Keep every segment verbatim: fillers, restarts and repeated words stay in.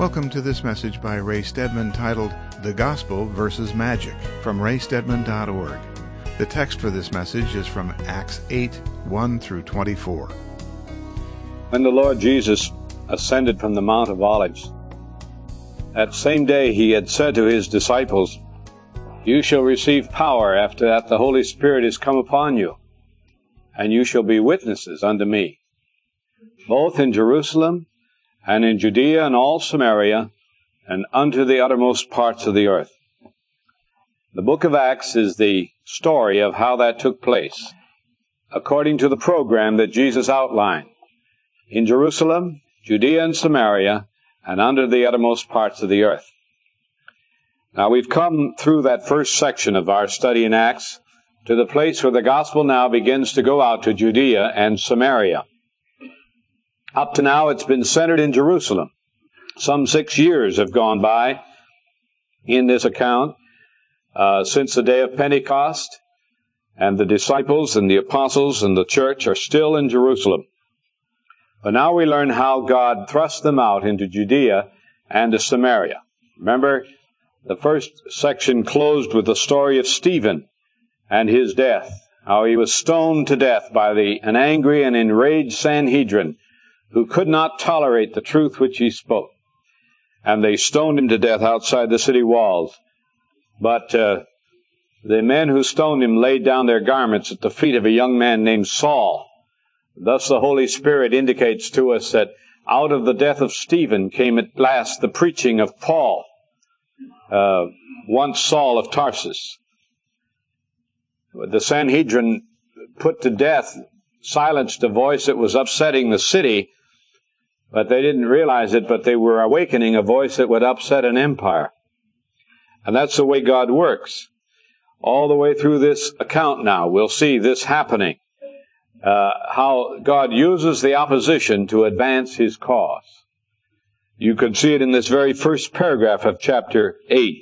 Welcome to this message by Ray Stedman titled, The Gospel versus Magic, from ray stedman dot org. The text for this message is from Acts eight, one through twenty-four. When the Lord Jesus ascended from the Mount of Olives, that same day he had said to his disciples, "You shall receive power after that the Holy Spirit is come upon you, and you shall be witnesses unto me, both in Jerusalem and in Judea and all Samaria, and unto the uttermost parts of the earth." The book of Acts is the story of how that took place, according to the program that Jesus outlined, in Jerusalem, Judea and Samaria, and unto the uttermost parts of the earth. Now we've come through that first section of our study in Acts to the place where the gospel now begins to go out to Judea and Samaria. Up to now, it's been centered in Jerusalem. Some six years have gone by in this account uh, since the day of Pentecost, and the disciples and the apostles and the church are still in Jerusalem. But now we learn how God thrust them out into Judea and to Samaria. Remember, the first section closed with the story of Stephen and his death, how he was stoned to death by the, an angry and enraged Sanhedrin, who could not tolerate the truth which he spoke. And they stoned him to death outside the city walls. But uh, the men who stoned him laid down their garments at the feet of a young man named Saul. Thus the Holy Spirit indicates to us that out of the death of Stephen came at last the preaching of Paul, uh, once Saul of Tarsus. The Sanhedrin put to death, silenced a voice that was upsetting the city, but they didn't realize it, but they were awakening a voice that would upset an empire. And that's the way God works. All the way through this account now, we'll see this happening. Uh, how God uses the opposition to advance his cause. You can see it in this very first paragraph of chapter eight.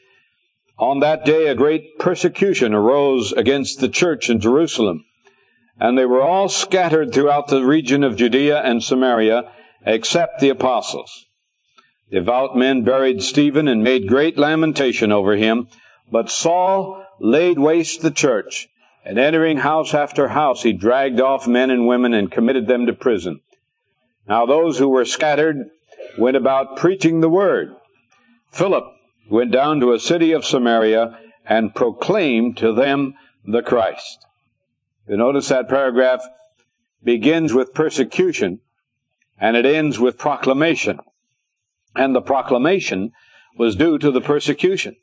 On that day a great persecution arose against the church in Jerusalem, and they were all scattered throughout the region of Judea and Samaria, except the apostles. Devout men buried Stephen and made great lamentation over him, but Saul laid waste the church, and entering house after house, he dragged off men and women and committed them to prison. Now those who were scattered went about preaching the word. Philip went down to a city of Samaria and proclaimed to them the Christ. You notice that paragraph begins with persecution, and it ends with proclamation. And the proclamation was due to the persecution.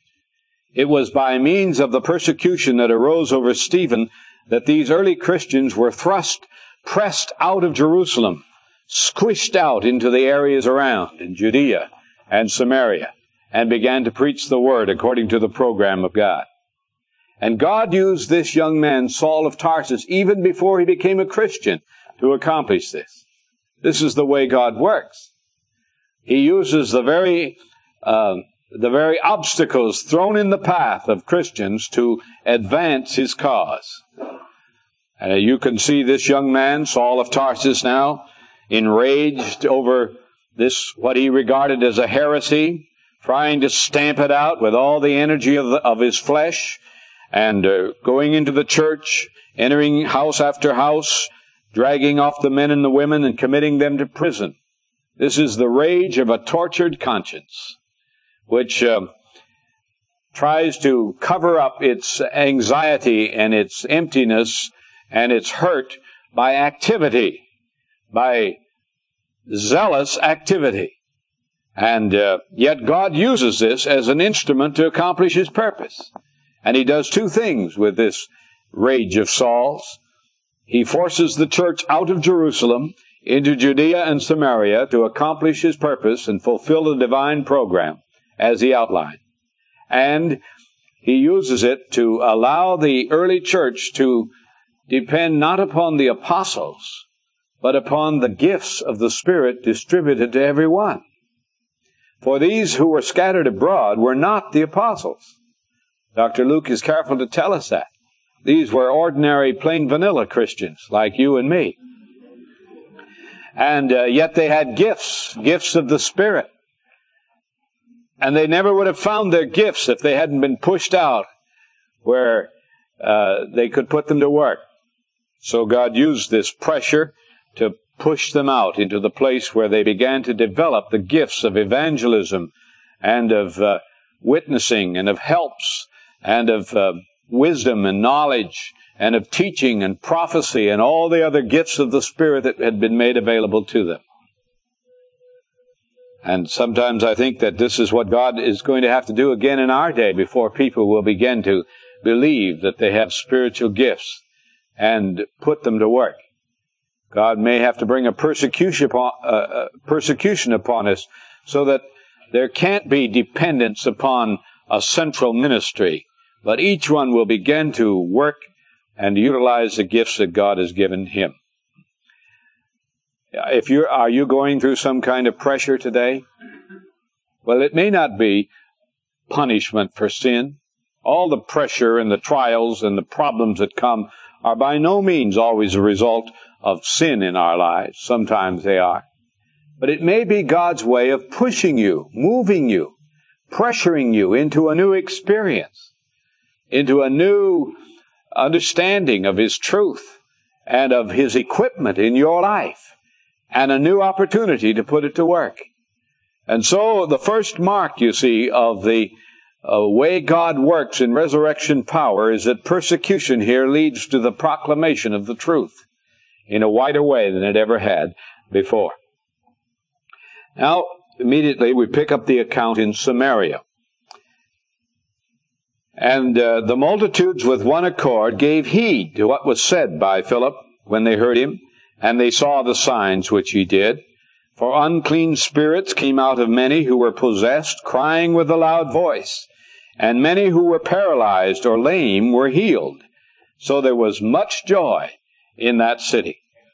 It was by means of the persecution that arose over Stephen that these early Christians were thrust, pressed out of Jerusalem, squished out into the areas around in Judea and Samaria, and began to preach the word according to the program of God. And God used this young man, Saul of Tarsus, even before he became a Christian, to accomplish this. This is the way God works. He uses the very uh, the very obstacles thrown in the path of Christians to advance his cause. Uh, you can see this young man, Saul of Tarsus, now enraged over this, what he regarded as a heresy, trying to stamp it out with all the energy of, the, of his flesh, and uh, going into the church, entering house after house, dragging off the men and the women and committing them to prison. This is the rage of a tortured conscience, which uh, tries to cover up its anxiety and its emptiness and its hurt by activity, by zealous activity. And uh, yet God uses this as an instrument to accomplish his purpose. And he does two things with this rage of Saul's. He forces the church out of Jerusalem into Judea and Samaria to accomplish his purpose and fulfill the divine program as he outlined. And he uses it to allow the early church to depend not upon the apostles, but upon the gifts of the Spirit distributed to every one. For these who were scattered abroad were not the apostles. Doctor Luke is careful to tell us that. These were ordinary, plain vanilla Christians like you and me. And uh, yet they had gifts, gifts of the Spirit. And they never would have found their gifts if they hadn't been pushed out where uh, they could put them to work. So God used this pressure to push them out into the place where they began to develop the gifts of evangelism and of uh, witnessing and of helps and of uh, wisdom and knowledge and of teaching and prophecy and all the other gifts of the Spirit that had been made available to them. And sometimes I think that this is what God is going to have to do again in our day before people will begin to believe that they have spiritual gifts and put them to work. God may have to bring a persecution upon, uh, persecution upon us so that there can't be dependence upon a central ministry, but each one will begin to work and utilize the gifts that God has given him. If you're, are you going through some kind of pressure today? Well, it may not be punishment for sin. All the pressure and the trials and the problems that come are by no means always a result of sin in our lives. Sometimes they are. But it may be God's way of pushing you, moving you, pressuring you into a new experience, into a new understanding of His truth and of His equipment in your life, and a new opportunity to put it to work. And so the first mark, you see, of the uh, way God works in resurrection power is that persecution here leads to the proclamation of the truth in a wider way than it ever had before. Now, immediately we pick up the account in Samaria. And uh, the multitudes with one accord gave heed to what was said by Philip when they heard him, and they saw the signs which he did. For unclean spirits came out of many who were possessed, crying with a loud voice. And many who were paralyzed or lame were healed. So there was much joy in that city.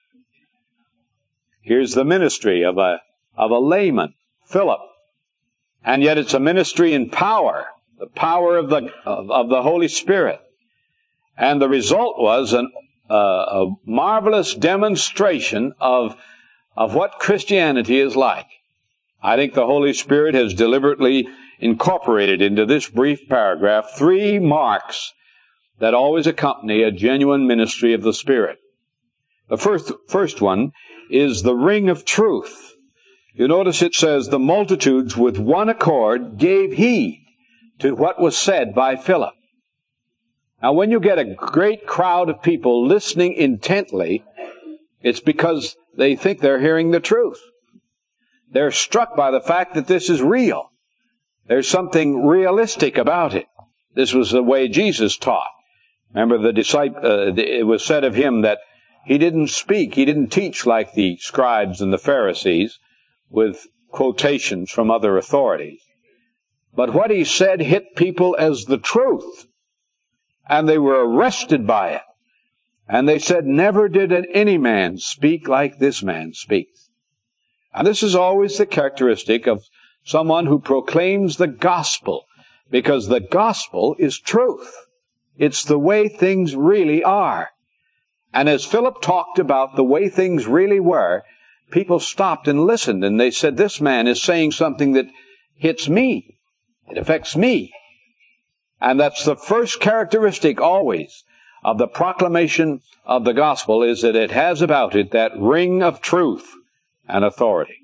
Here's the ministry of a, of a layman, Philip. And yet it's a ministry in power, the power of the, of, of the Holy Spirit. And the result was an Uh, a marvelous demonstration of, of what Christianity is like. I think the Holy Spirit has deliberately incorporated into this brief paragraph three marks that always accompany a genuine ministry of the Spirit. The first, first one is the ring of truth. You notice it says, the multitudes with one accord gave heed to what was said by Philip. Now, when you get a great crowd of people listening intently, it's because they think they're hearing the truth. They're struck by the fact that this is real. There's something realistic about it. This was the way Jesus taught. Remember, the disciple, uh, it was said of him that he didn't speak, he didn't teach like the scribes and the Pharisees with quotations from other authorities. But what he said hit people as the truth. And they were arrested by it. And they said, never did any man speak like this man speaks. And this is always the characteristic of someone who proclaims the gospel, because the gospel is truth. It's the way things really are. And as Philip talked about the way things really were, people stopped and listened, and they said, this man is saying something that hits me. It affects me. And that's the first characteristic always of the proclamation of the gospel, is that it has about it that ring of truth and authority.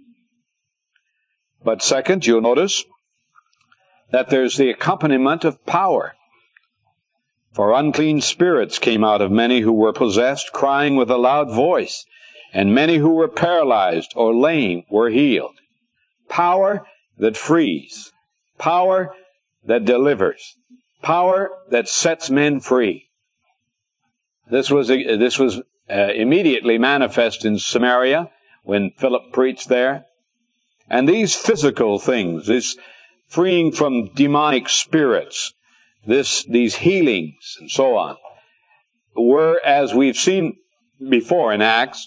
But second, you'll notice that there's the accompaniment of power. For unclean spirits came out of many who were possessed, crying with a loud voice, and many who were paralyzed or lame were healed. Power that frees. Power that delivers. Power that sets men free. This was this was uh, immediately manifest in Samaria when Philip preached there. And these physical things, this freeing from demonic spirits, this these healings and so on, were, as we've seen before in Acts,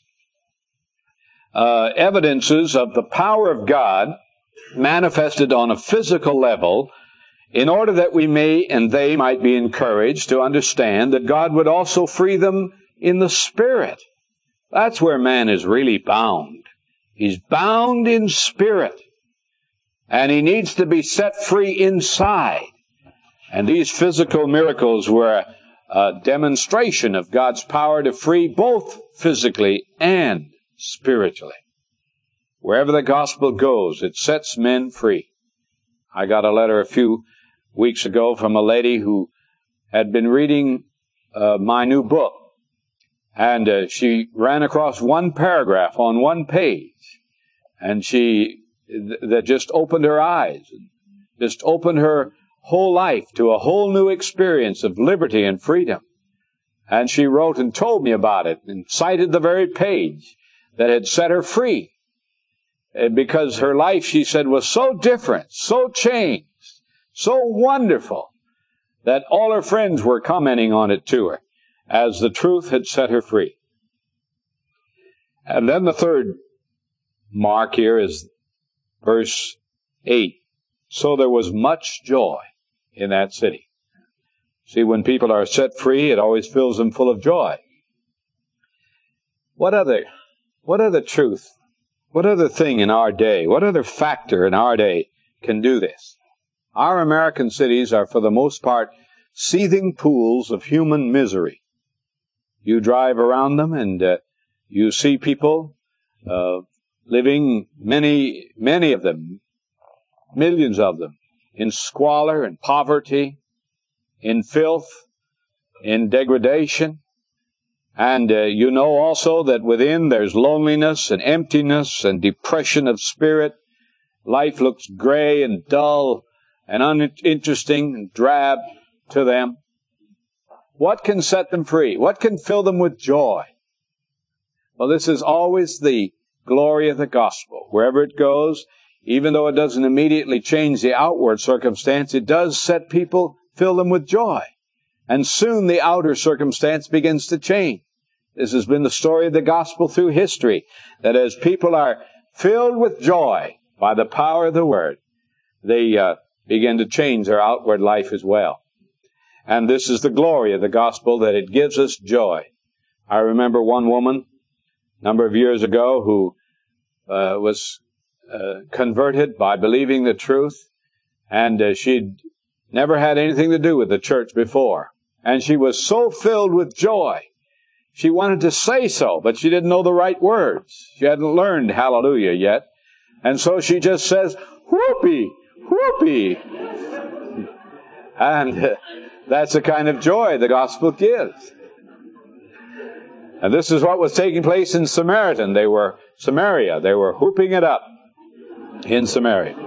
uh, evidences of the power of God manifested on a physical level, in order that we may and they might be encouraged to understand that God would also free them in the Spirit. That's where man is really bound. He's bound in spirit. And he needs to be set free inside. And these physical miracles were a, a demonstration of God's power to free both physically and spiritually. Wherever the gospel goes, it sets men free. I got a letter a few weeks ago from a lady who had been reading uh, my new book. And uh, she ran across one paragraph on one page. And she, th- that just opened her eyes, just opened her whole life to a whole new experience of liberty and freedom. And she wrote and told me about it and cited the very page that had set her free. Because her life, she said, was so different, so changed, so wonderful, that all her friends were commenting on it to her, as the truth had set her free. And then the third mark here is verse eight. So there was much joy in that city. See, when people are set free, it always fills them full of joy. What other, what other truth, what other thing in our day, what other factor in our day can do this? Our American cities are, for the most part, seething pools of human misery. You drive around them and uh, you see people uh, living, many, many of them, millions of them, in squalor and poverty, in filth, in degradation. And uh, you know also that within there's loneliness and emptiness and depression of spirit. Life looks gray and dull and uninteresting and drab to them. What can set them free? What can fill them with joy? Well, this is always the glory of the gospel. Wherever it goes, even though it doesn't immediately change the outward circumstance, it does set people, fill them with joy. And soon the outer circumstance begins to change. This has been the story of the gospel through history, that as people are filled with joy by the power of the word, they uh, begin to change their outward life as well. And this is the glory of the gospel, that it gives us joy. I remember one woman a number of years ago who uh, was uh, converted by believing the truth, and uh, she'd never had anything to do with the church before. And she was so filled with joy. She wanted to say so, but she didn't know the right words. She hadn't learned hallelujah yet. And so she just says, whoopee, whoopee. And uh, that's the kind of joy the gospel gives. And this is what was taking place in Samaritan. They were, Samaria, they were whooping it up in Samaria.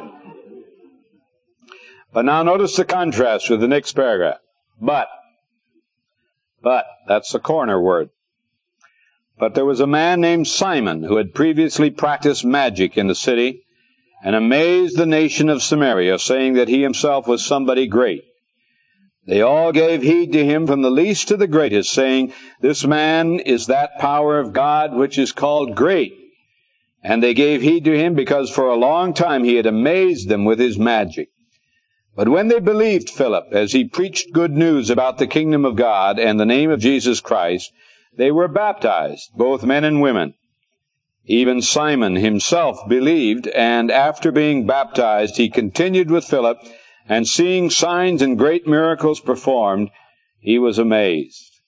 But now notice the contrast with the next paragraph. But, but, that's the corner word. But there was a man named Simon who had previously practiced magic in the city and amazed the nation of Samaria, saying that he himself was somebody great. They all gave heed to him from the least to the greatest, saying, this man is that power of God which is called great. And they gave heed to him because for a long time he had amazed them with his magic. But when they believed Philip, as he preached good news about the kingdom of God and the name of Jesus Christ, they were baptized, both men and women. Even Simon himself believed, and after being baptized, he continued with Philip, and seeing signs and great miracles performed, he was amazed.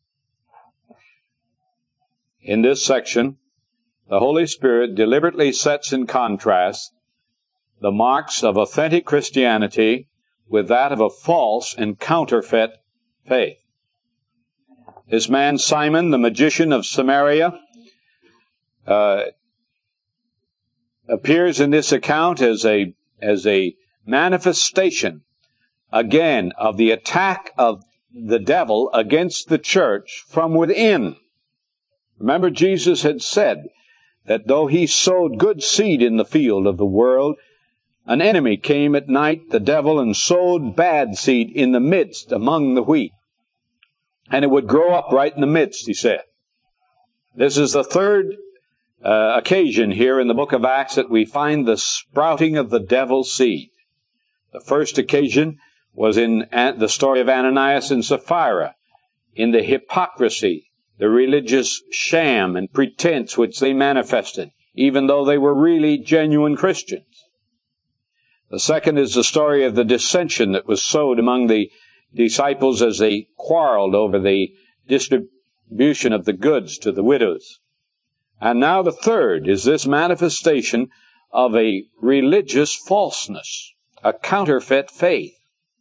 In this section, the Holy Spirit deliberately sets in contrast the marks of authentic Christianity with that of a false and counterfeit faith. This man Simon, the magician of Samaria, uh, appears in this account as a as a manifestation, again, of the attack of the devil against the church from within. Remember, Jesus had said that though he sowed good seed in the field of the world, an enemy came at night, the devil, and sowed bad seed in the midst among the wheat. And it would grow up right in the midst, he said. This is the third uh, occasion here in the book of Acts that we find the sprouting of the devil's seed. The first occasion was in the story of Ananias and Sapphira, in the hypocrisy, the religious sham and pretense which they manifested, even though they were really genuine Christians. The second is the story of the dissension that was sowed among the disciples as they quarreled over the distribution of the goods to the widows. And now the third is this manifestation of a religious falseness, a counterfeit faith.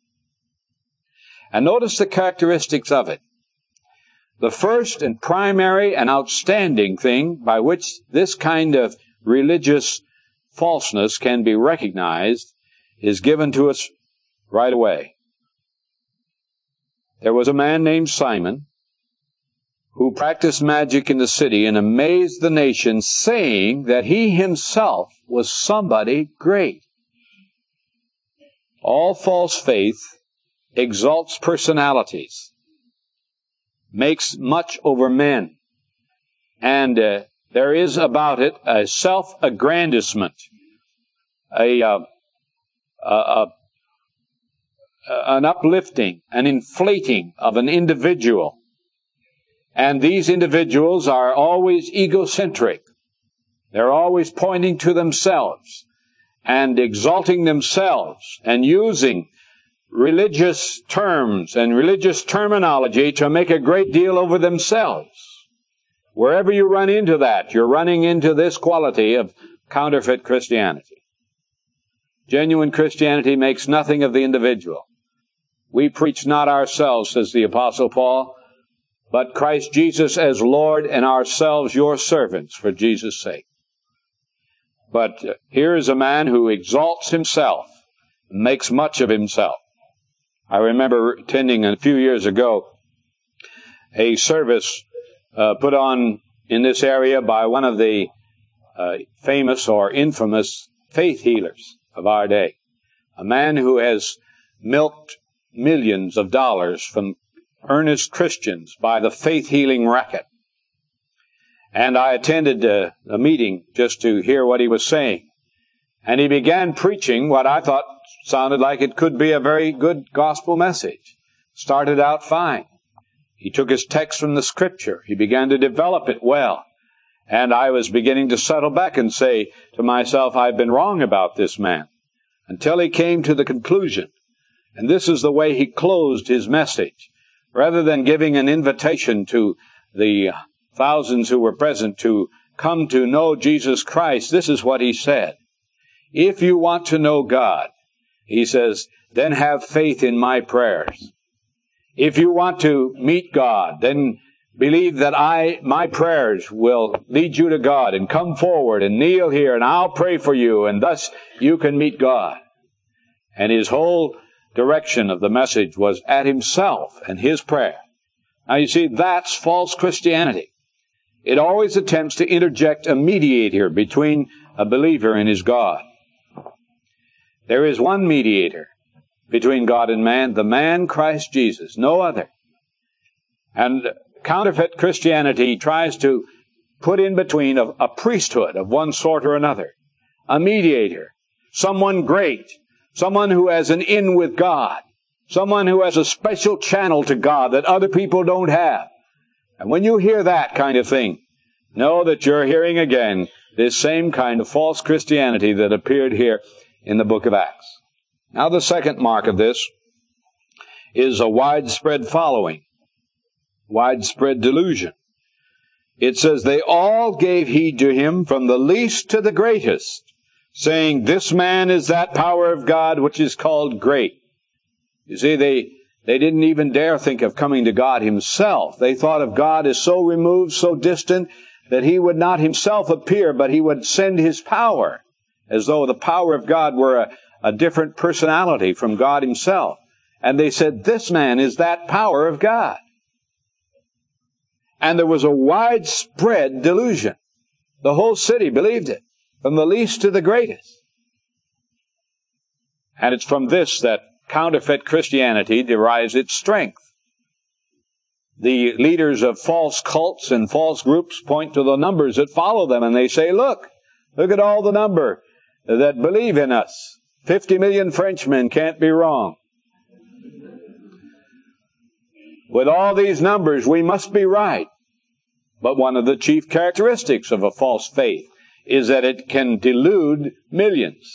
And notice the characteristics of it. The first and primary and outstanding thing by which this kind of religious falseness can be recognized is given to us right away. There was a man named Simon who practiced magic in the city and amazed the nation, saying that he himself was somebody great. All false faith exalts personalities, makes much over men, and uh, there is about it a self-aggrandizement, a, uh, a, a an uplifting, an inflating of an individual. And these individuals are always egocentric. They're always pointing to themselves and exalting themselves and using religious terms and religious terminology to make a great deal over themselves. Wherever you run into that, you're running into this quality of counterfeit Christianity. Genuine Christianity makes nothing of the individual. We preach not ourselves, says the Apostle Paul, but Christ Jesus as Lord, and ourselves your servants for Jesus' sake. But uh, here is a man who exalts himself, and makes much of himself. I remember attending a few years ago a service uh, put on in this area by one of the uh, famous or infamous faith healers of our day. A man who has milked millions of dollars from earnest Christians by the faith healing racket. And I attended a, a meeting just to hear what he was saying. And he began preaching what I thought sounded like it could be a very good gospel message. Started out fine. He took his text from the Scripture. He began to develop it well. And I was beginning to settle back and say to myself, I've been wrong about this man. Until he came to the conclusion. And this is the way he closed his message. Rather than giving an invitation to the thousands who were present to come to know Jesus Christ, this is what he said. If you want to know God, he says, then have faith in my prayers. If you want to meet God, then believe that I, my prayers will lead you to God, and come forward and kneel here and I'll pray for you, and thus you can meet God. And his whole direction of the message was at himself and his prayer. Now you see, that's false Christianity. It always attempts to interject a mediator between a believer and his God. There is one mediator between God and man, the man Christ Jesus, no other. And counterfeit Christianity tries to put in between a, a priesthood of one sort or another, a mediator, someone great, someone who has an in with God, someone who has a special channel to God that other people don't have. And when you hear that kind of thing, know that you're hearing again this same kind of false Christianity that appeared here in the book of Acts. Now the second mark of this is a widespread following, widespread delusion. It says, they all gave heed to him from the least to the greatest, saying, this man is that power of God which is called great. You see, they, they didn't even dare think of coming to God himself. They thought of God as so removed, so distant, that he would not himself appear, but he would send his power, as though the power of God were a, a different personality from God himself. And they said, this man is that power of God. And there was a widespread delusion. The whole city believed it, from the least to the greatest. And it's from this that counterfeit Christianity derives its strength. The leaders of false cults and false groups point to the numbers that follow them, and they say, look, look at all the number that believe in us. Fifty million Frenchmen can't be wrong. With all these numbers, we must be right. But one of the chief characteristics of a false faith is that it can delude millions.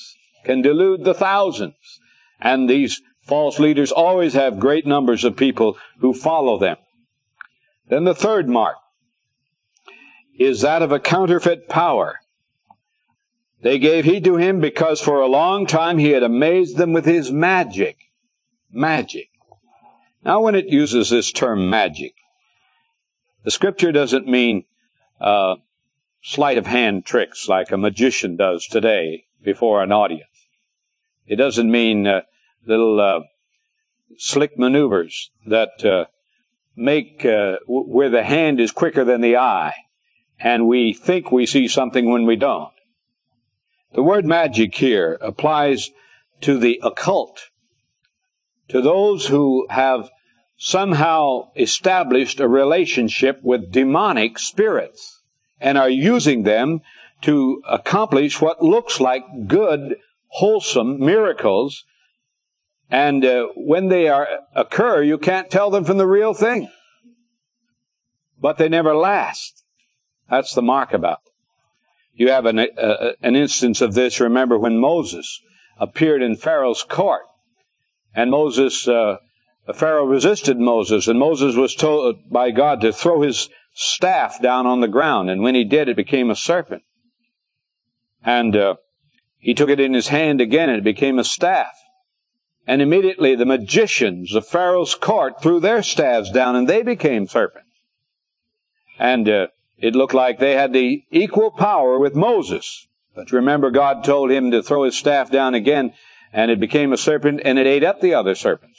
can delude the thousands. And these false leaders always have great numbers of people who follow them. Then the third mark is that of a counterfeit power. They gave heed to him because for a long time he had amazed them with his magic. Magic. Now when it uses this term magic, the Scripture doesn't mean uh, sleight of hand tricks like a magician does today before an audience. It doesn't mean uh, little uh, slick maneuvers that uh, make uh, w- where the hand is quicker than the eye, and we think we see something when we don't. The word magic here applies to the occult, to those who have somehow established a relationship with demonic spirits and are using them to accomplish what looks like good, wholesome miracles. And uh, when they are occur, you can't tell them from the real thing. But they never last. That's the mark about them. You have an, uh, an instance of this, remember, when Moses appeared in Pharaoh's court. And Moses, uh, Pharaoh resisted Moses, and Moses was told by God to throw his staff down on the ground. And when he did, it became a serpent. And uh, he took it in his hand again, and it became a staff. And immediately the magicians of Pharaoh's court threw their staves down, and they became serpents. And uh, it looked like they had the equal power with Moses. But remember, God told him to throw his staff down again, and it became a serpent, and it ate up the other serpents.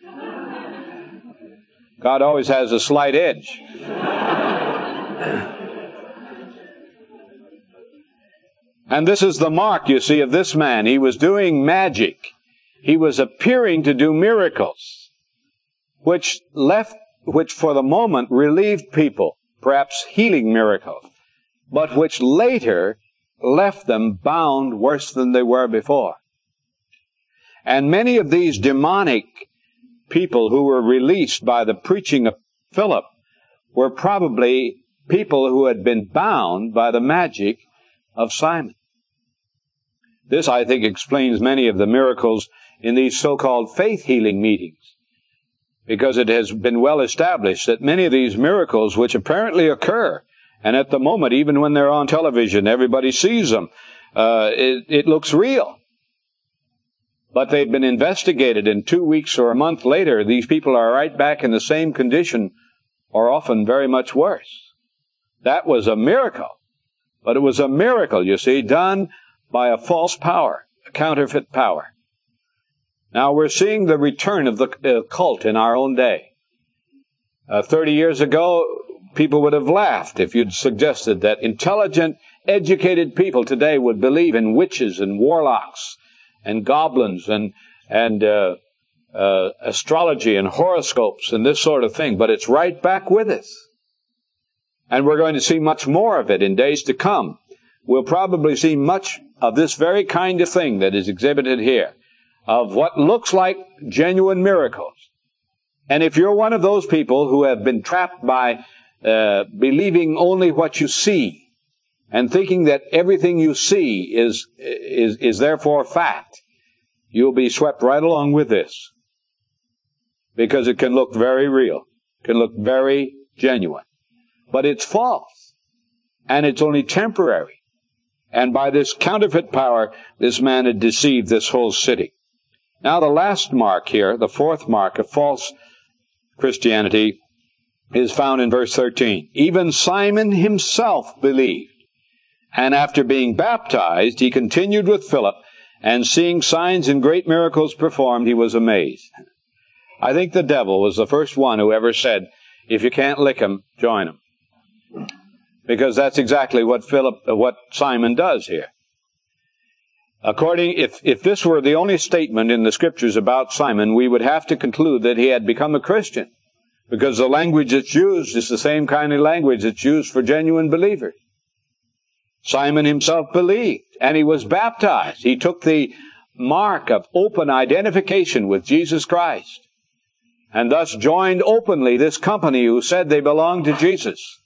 God always has a slight edge. And this is the mark, you see, of this man. He was doing magic. He was appearing to do miracles, which left, which for the moment relieved people, perhaps healing miracles, but which later left them bound worse than they were before. And many of these demonic people who were released by the preaching of Philip were probably people who had been bound by the magic of Simon. This, I think, explains many of the miracles in these so-called faith healing meetings, because it has been well established that many of these miracles, which apparently occur, and at the moment, even when they're on television, everybody sees them, uh, it, it looks real. But they've been investigated, and two weeks or a month later, these people are right back in the same condition, or often very much worse. That was a miracle. But it was a miracle, you see, done by a false power, a counterfeit power. Now we're seeing the return of the occult in our own day. Uh, Thirty years ago, people would have laughed if you'd suggested that intelligent, educated people today would believe in witches and warlocks and goblins and and uh, uh, astrology and horoscopes and this sort of thing. But it's right back with us. And we're going to see much more of it in days to come. We'll probably see much of this very kind of thing that is exhibited here, of what looks like genuine miracles. And if you're one of those people who have been trapped by uh, believing only what you see and thinking that everything you see is, is, is therefore fact, you'll be swept right along with this. Because it can look very real, can look very genuine. But it's false. And it's only temporary. And by this counterfeit power, this man had deceived this whole city. Now the last mark here, the fourth mark of false Christianity, is found in verse thirteen. Even Simon himself believed, and after being baptized, he continued with Philip, and seeing signs and great miracles performed, he was amazed. I think the devil was the first one who ever said, if you can't lick him, join him. Because that's exactly what Philip, what Simon does here. According, if, if this were the only statement in the Scriptures about Simon, we would have to conclude that he had become a Christian, because the language that's used is the same kind of language that's used for genuine believers. Simon himself believed, and he was baptized. He took the mark of open identification with Jesus Christ, and thus joined openly this company who said they belonged to Jesus.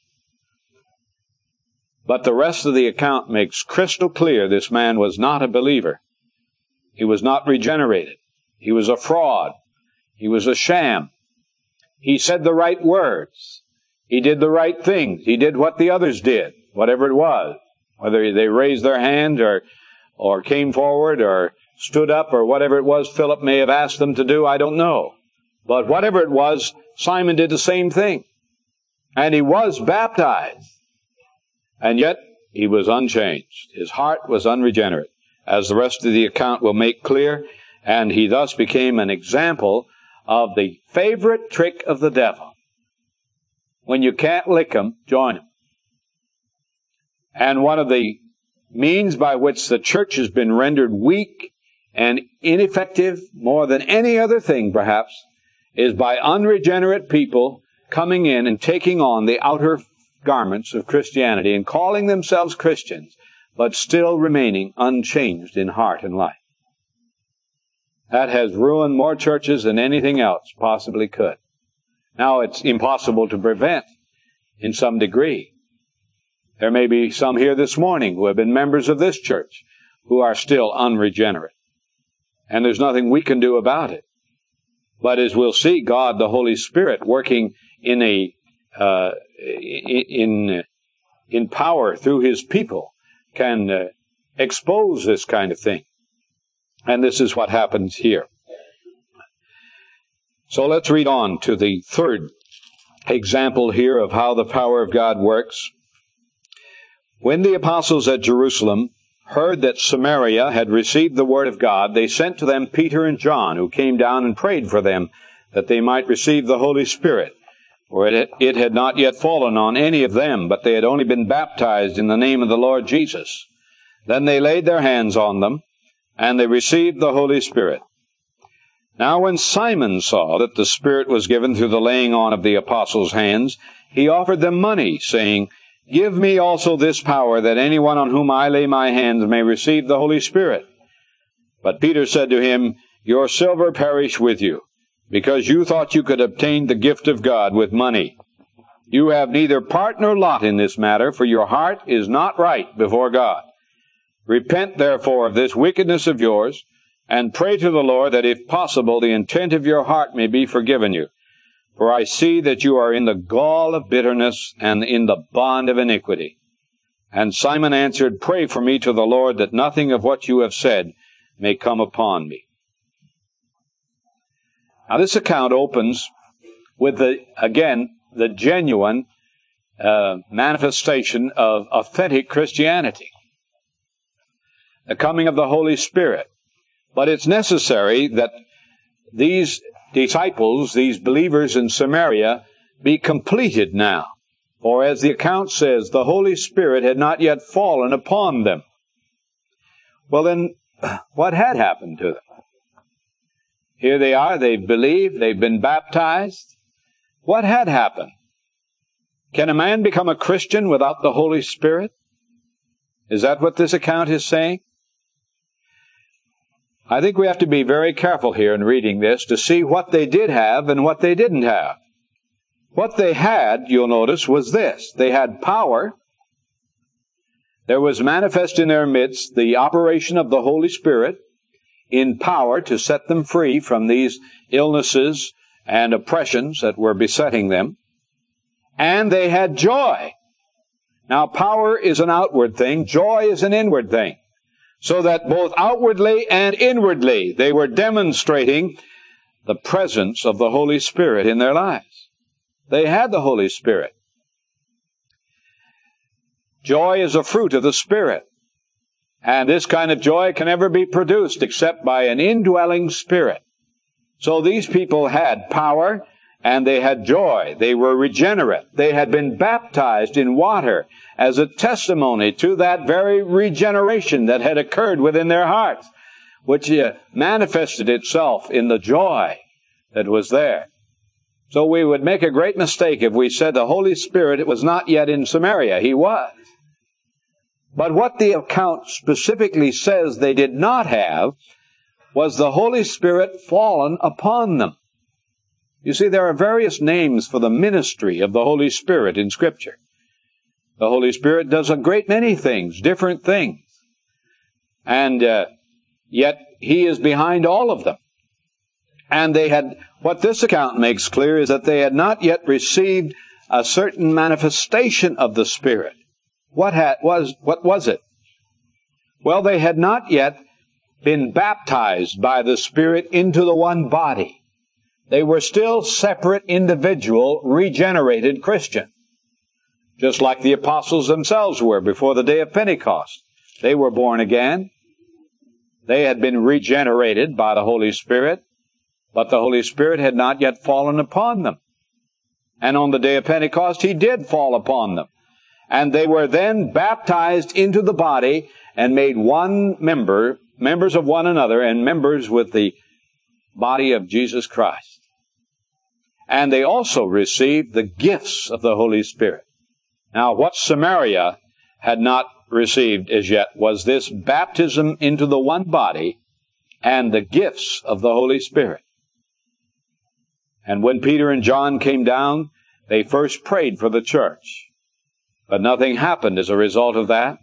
But the rest of the account makes crystal clear this man was not a believer. He was not regenerated. He was a fraud. He was a sham. He said the right words. He did the right things. He did what the others did, whatever it was. Whether they raised their hand or, or came forward or stood up or whatever it was Philip may have asked them to do, I don't know. But whatever it was, Simon did the same thing. And he was baptized. And yet, he was unchanged. His heart was unregenerate, as the rest of the account will make clear. And he thus became an example of the favorite trick of the devil. When you can't lick him, join him. And one of the means by which the church has been rendered weak and ineffective, more than any other thing perhaps, is by unregenerate people coming in and taking on the outer garments of Christianity and calling themselves Christians, but still remaining unchanged in heart and life. That has ruined more churches than anything else possibly could. Now, it's impossible to prevent in some degree. There may be some here this morning who have been members of this church who are still unregenerate. And there's nothing we can do about it. But as we'll see, God, the Holy Spirit, working in a uh, in in power through His people, can uh, expose this kind of thing. And this is what happens here. So let's read on to the third example here of how the power of God works. When the apostles at Jerusalem heard that Samaria had received the word of God, they sent to them Peter and John, who came down and prayed for them that they might receive the Holy Spirit. For it, it had not yet fallen on any of them, but they had only been baptized in the name of the Lord Jesus. Then they laid their hands on them, and they received the Holy Spirit. Now when Simon saw that the Spirit was given through the laying on of the apostles' hands, he offered them money, saying, Give me also this power, that anyone on whom I lay my hands may receive the Holy Spirit. But Peter said to him, Your silver perish with you, because you thought you could obtain the gift of God with money. You have neither part nor lot in this matter, for your heart is not right before God. Repent therefore of this wickedness of yours, and pray to the Lord that if possible the intent of your heart may be forgiven you. For I see that you are in the gall of bitterness and in the bond of iniquity. And Simon answered, Pray for me to the Lord that nothing of what you have said may come upon me. Now this account opens with, the again, the genuine uh, manifestation of authentic Christianity. The coming of the Holy Spirit. But it's necessary that these disciples, these believers in Samaria, be completed now. For as the account says, the Holy Spirit had not yet fallen upon them. Well then, what had happened to them? Here they are, they've believed, they've been baptized. What had happened? Can a man become a Christian without the Holy Spirit? Is that what this account is saying? I think we have to be very careful here in reading this to see what they did have and what they didn't have. What they had, you'll notice, was this. They had power. There was manifest in their midst the operation of the Holy Spirit in power to set them free from these illnesses and oppressions that were besetting them. And they had joy. Now, power is an outward thing. Joy is an inward thing. So that both outwardly and inwardly they were demonstrating the presence of the Holy Spirit in their lives. They had the Holy Spirit. Joy is a fruit of the Spirit. And this kind of joy can never be produced except by an indwelling Spirit. So these people had power and they had joy. They were regenerate. They had been baptized in water as a testimony to that very regeneration that had occurred within their hearts, which uh, manifested itself in the joy that was there. So we would make a great mistake if we said the Holy Spirit was not yet in Samaria. He was. But what the account specifically says they did not have was the Holy Spirit fallen upon them. You see, there are various names for the ministry of the Holy Spirit in Scripture. The Holy Spirit does a great many things, different things. And uh, yet he is behind all of them. And they had, what this account makes clear is that they had not yet received a certain manifestation of the Spirit. What had, was, what was it? Well, they had not yet been baptized by the Spirit into the one body. They were still separate, individual, regenerated Christians. Just like the apostles themselves were before the day of Pentecost. They were born again. They had been regenerated by the Holy Spirit, but the Holy Spirit had not yet fallen upon them. And on the day of Pentecost, He did fall upon them. And they were then baptized into the body and made one member, members of one another, and members with the body of Jesus Christ. And they also received the gifts of the Holy Spirit. Now, what Samaria had not received as yet was this baptism into the one body and the gifts of the Holy Spirit. And when Peter and John came down, they first prayed for the church. But nothing happened as a result of that.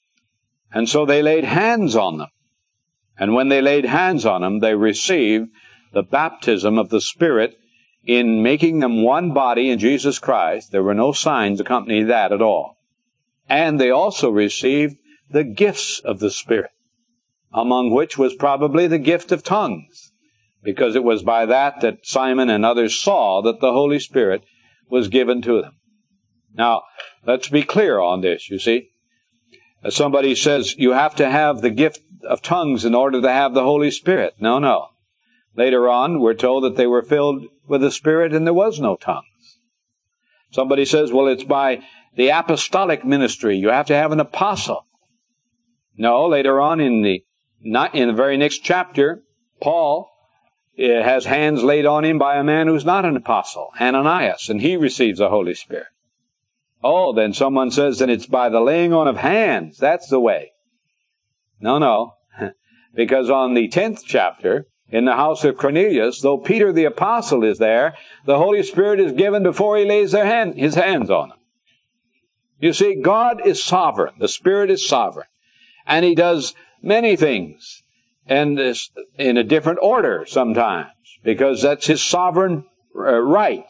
And so they laid hands on them. And when they laid hands on them, they received the baptism of the Spirit in making them one body in Jesus Christ. There were no signs accompanying that at all. And they also received the gifts of the Spirit, among which was probably the gift of tongues, because it was by that that Simon and others saw that the Holy Spirit was given to them. Now, let's be clear on this, you see. As somebody says, you have to have the gift of tongues in order to have the Holy Spirit. No, no. Later on, we're told that they were filled with the Spirit and there was no tongues. Somebody says, well, it's by the apostolic ministry. You have to have an apostle. No, later on in the, not in the very next chapter, Paul has hands laid on him by a man who's not an apostle, Ananias, and he receives the Holy Spirit. Oh, then someone says that it's by the laying on of hands. That's the way. No, no. Because on the tenth chapter, in the house of Cornelius, though Peter the apostle is there, the Holy Spirit is given before he lays their hand, his hands on them. You see, God is sovereign. The Spirit is sovereign. And He does many things, and in a different order sometimes, because that's His sovereign right.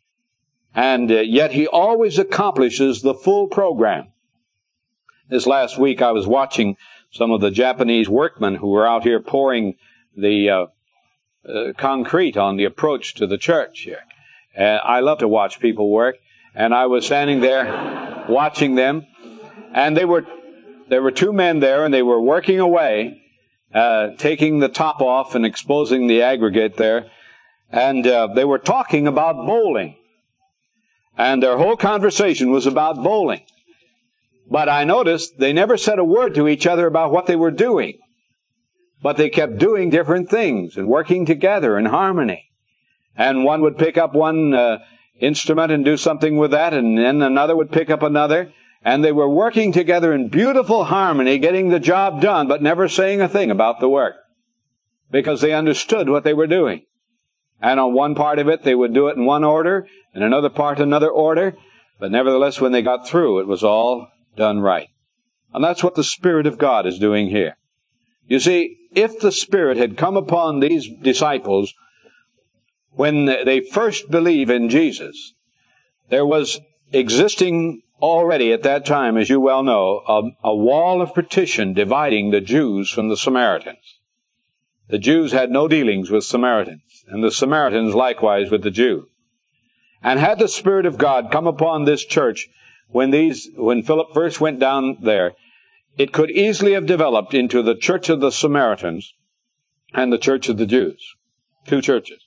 And uh, yet He always accomplishes the full program. This last week I was watching some of the Japanese workmen who were out here pouring the uh, uh, concrete on the approach to the church here. And I love to watch people work. And I was standing there watching them. And they were, there were two men there, and they were working away, uh, taking the top off and exposing the aggregate there. And uh, they were talking about bowling. And their whole conversation was about bowling. But I noticed they never said a word to each other about what they were doing. But they kept doing different things and working together in harmony. And one would pick up one uh, instrument and do something with that, and then another would pick up another. And they were working together in beautiful harmony, getting the job done, but never saying a thing about the work. Because they understood what they were doing. And on one part of it, they would do it in one order, and another part another order. But nevertheless, when they got through, it was all done right. And that's what the Spirit of God is doing here. You see, if the Spirit had come upon these disciples when they first believed in Jesus, there was existing already at that time, as you well know, a, a wall of partition dividing the Jews from the Samaritans. The Jews had no dealings with Samaritans, and the Samaritans likewise with the Jews. And had the Spirit of God come upon this church when these, when Philip first went down there, it could easily have developed into the church of the Samaritans and the church of the Jews. Two churches.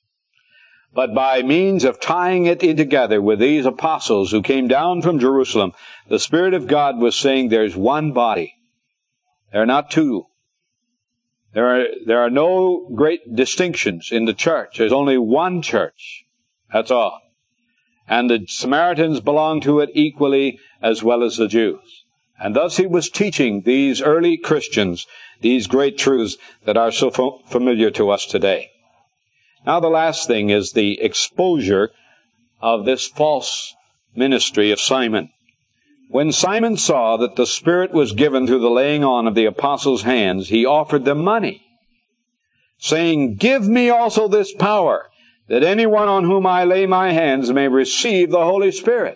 But by means of tying it in together with these apostles who came down from Jerusalem, the Spirit of God was saying there's one body. There are not two. There are, there are no great distinctions in the church. There's only one church. That's all. And the Samaritans belong to it equally as well as the Jews. And thus He was teaching these early Christians these great truths that are so f- familiar to us today. Now the last thing is the exposure of this false ministry of Simon. When Simon saw that the Spirit was given through the laying on of the apostles' hands, he offered them money, saying, "Give me also this power, that anyone on whom I lay my hands may receive the Holy Spirit."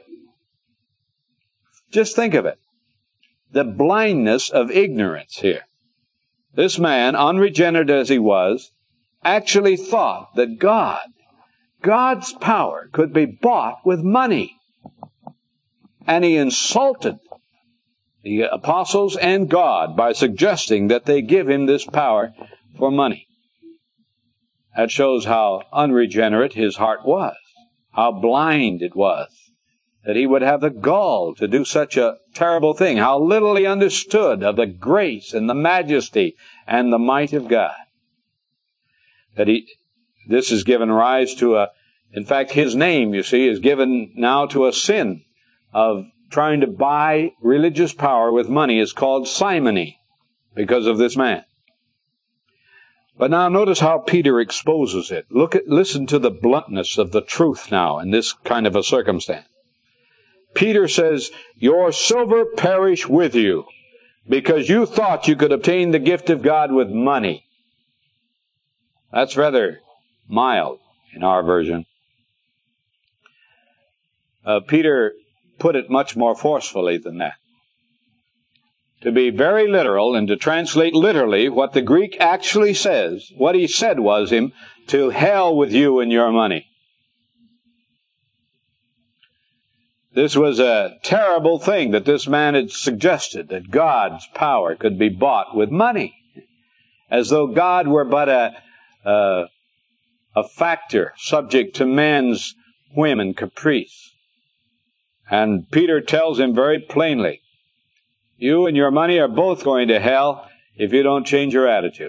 Just think of it. The blindness of ignorance here. This man, unregenerate as he was, actually thought that God, God's power could be bought with money. And he insulted the apostles and God by suggesting that they give him this power for money. That shows how unregenerate his heart was, how blind it was, that he would have the gall to do such a terrible thing, how little he understood of the grace and the majesty and the might of God. That he, this has given rise to a, in fact, his name, you see, is given now to a sin of trying to buy religious power with money. Is called simony because of this man. But now notice how Peter exposes it. Look at, listen to the bluntness of the truth now in this kind of a circumstance. Peter says, "Your silver perish with you, because you thought you could obtain the gift of God with money." That's rather mild in our version. Uh, Peter put it much more forcefully than that. To be very literal and to translate literally what the Greek actually says, what he said was him, "To hell with you and your money." This was a terrible thing that this man had suggested, that God's power could be bought with money, as though God were but a, a, a factor subject to man's whim and caprice. And Peter tells him very plainly, you and your money are both going to hell if you don't change your attitude.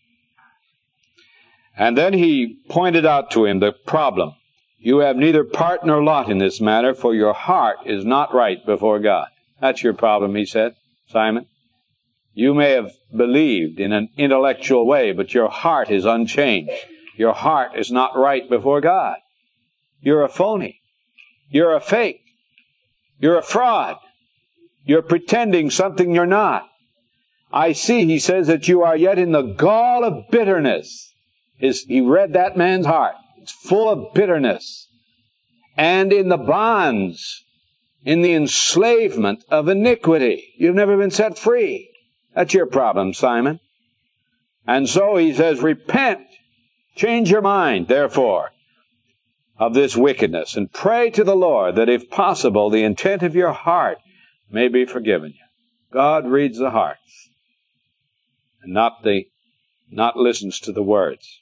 And then he pointed out to him the problem. You have neither part nor lot in this matter, for your heart is not right before God. That's your problem, he said, Simon. You may have believed in an intellectual way, but your heart is unchanged. Your heart is not right before God. You're a phony. You're a fake. You're a fraud. You're pretending something you're not. I see, he says, that you are yet in the gall of bitterness. His, he read that man's heart. It's full of bitterness. And in the bonds, in the enslavement of iniquity. You've never been set free. That's your problem, Simon. And so he says, repent. Change your mind, therefore, of this wickedness, and pray to the Lord that, if possible, the intent of your heart may be forgiven you. God reads the hearts, and not the, not listens to the words.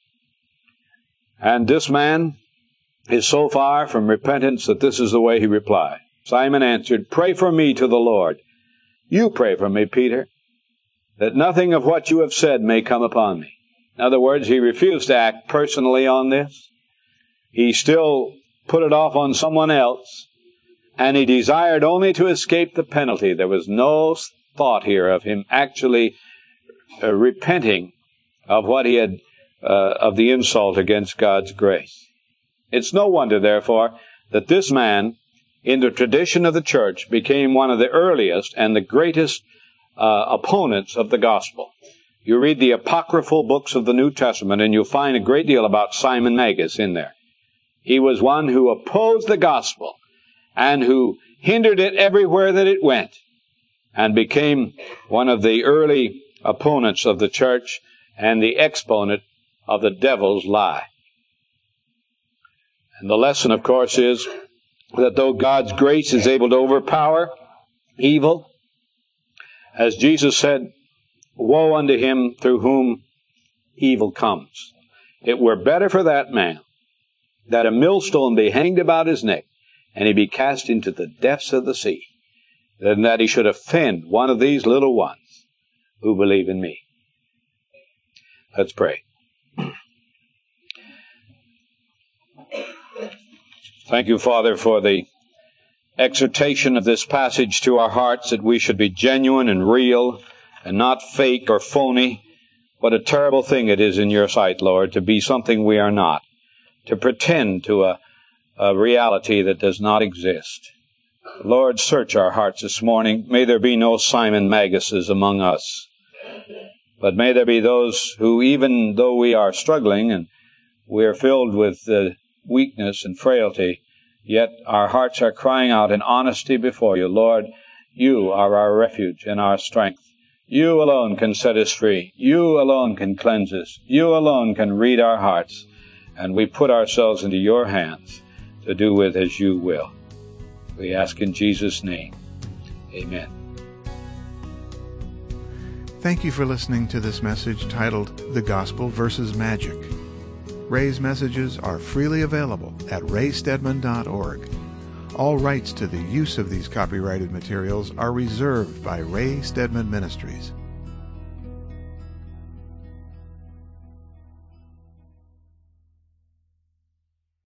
And this man is so far from repentance that this is the way he replied. Simon answered, pray for me to the Lord. You pray for me, Peter, that nothing of what you have said may come upon me. In other words, he refused to act personally on this. He still put it off on someone else, and he desired only to escape the penalty. There was no thought here of him actually uh, repenting of what he had, uh, of the insult against God's grace. It's no wonder, therefore, that this man, in the tradition of the church, became one of the earliest and the greatest uh, opponents of the gospel. You read the apocryphal books of the New Testament, and you'll find a great deal about Simon Magus in there. He was one who opposed the gospel and who hindered it everywhere that it went, and became one of the early opponents of the church and the exponent of the devil's lie. And the lesson, of course, is that though God's grace is able to overpower evil, as Jesus said, woe unto him through whom evil comes. It were better for that man that a millstone be hanged about his neck and he be cast into the depths of the sea, than that he should offend one of these little ones who believe in me. Let's pray. Thank you, Father, for the exhortation of this passage to our hearts, that we should be genuine and real and not fake or phony. What a terrible thing it is in your sight, Lord, to be something we are not, to pretend to a, a reality that does not exist. Lord, search our hearts this morning. May there be no Simon Magguses among us. But may there be those who, even though we are struggling and we are filled with uh, weakness and frailty, yet our hearts are crying out in honesty before you. Lord, you are our refuge and our strength. You alone can set us free. You alone can cleanse us. You alone can read our hearts. And we put ourselves into your hands to do with as you will. We ask in Jesus' name. Amen. Thank you for listening to this message titled The Gospel versus Magic. Ray's messages are freely available at ray stedman dot org. All rights to the use of these copyrighted materials are reserved by Ray Stedman Ministries.